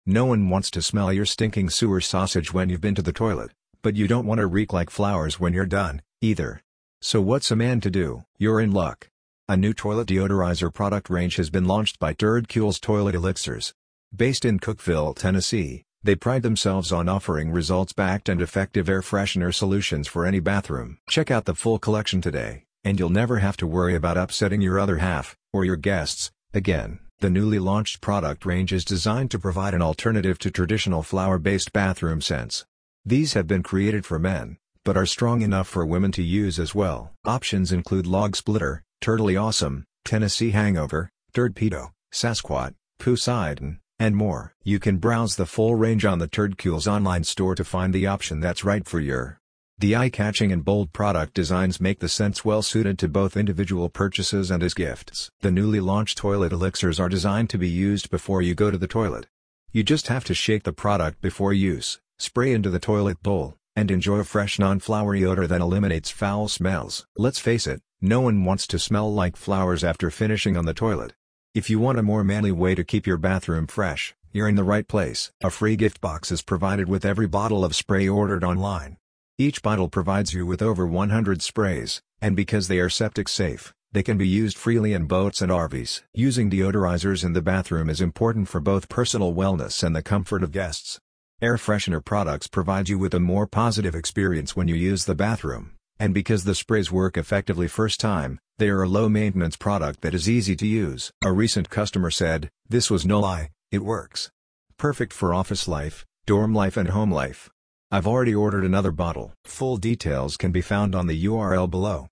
No one wants to smell your stinking sewer sausage when you've been to the toilet, but you don't want to reek like flowers when you're done, either. So what's a man to do? You're in luck. A new toilet deodorizer product range has been launched by Turd Kuhl's Toilet Elixirs. Based in Cookeville, Tennessee, they pride themselves on offering results-backed and effective air freshener solutions for any bathroom. Check out the full collection today, and you'll never have to worry about upsetting your other half, or your guests, again. The newly launched product range is designed to provide an alternative to traditional flower-based bathroom scents. These have been created for men, but are strong enough for women to use as well. Options include Log Splitter, Turtly Awesome, Tennessee Hangover, Turd Pedo, Sasquatch, Poseidon, and more. You can browse the full range on the Turd Kuhl's online store to find the option that's right for your. The eye-catching and bold product designs make the scents well-suited to both individual purchases and as gifts. The newly launched toilet elixirs are designed to be used before you go to the toilet. You just have to shake the product before use, spray into the toilet bowl, and enjoy a fresh non-flowery odor that eliminates foul smells. Let's face it, no one wants to smell like flowers after finishing on the toilet. If you want a more manly way to keep your bathroom fresh, you're in the right place. A free gift box is provided with every bottle of spray ordered online. Each bottle provides you with over 100 sprays, and because they are septic safe, they can be used freely in boats and RVs. Using deodorizers in the bathroom is important for both personal wellness and the comfort of guests. Air freshener products provide you with a more positive experience when you use the bathroom, and because the sprays work effectively first time, they are a low-maintenance product that is easy to use. A recent customer said, "This was no lie, it works. Perfect for office life, dorm life and home life. I've already ordered another bottle." Full details can be found on the URL below.